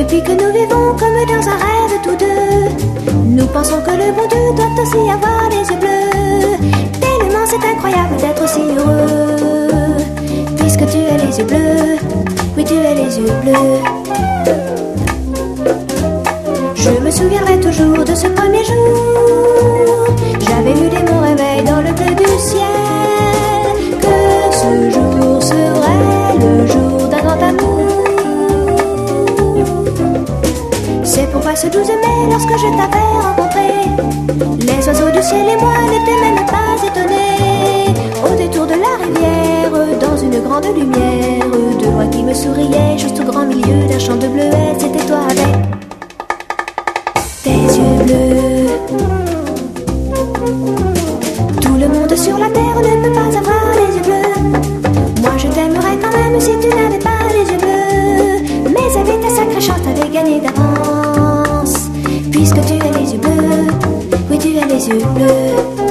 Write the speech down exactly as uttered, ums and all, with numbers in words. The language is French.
Depuis que nous vivons comme dans un rêve tous deux, nous pensons que le bon Dieu doit aussi avoir les yeux bleus. Tellement c'est incroyable d'être aussi heureux, puisque tu as les yeux bleus, oui tu as les yeux bleus. Je me souviendrai toujours de ce premier jour. J'avais lu dès mon réveil dans le bleu du ciel que ce jour serait le jour d'un grand amour. C'est pourquoi ce douze mai, lorsque je t'avais rencontré, les oiseaux du ciel et moi n'étaient même pas étonnés. Au détour de la rivière, dans une grande lumière, de loin qui me souriait, juste au grand milieu d'un champ de bleuets, c'était toi avec tes yeux bleus. Tout le monde sur la terre ne peut pas avoir les yeux bleus. Moi je t'aimerais quand même si tu n'avais pas les yeux bleus. Mais avec ta sacrée chance t'avais gagné d'avance, puisque tu as les yeux bleus, oui tu as les yeux bleus.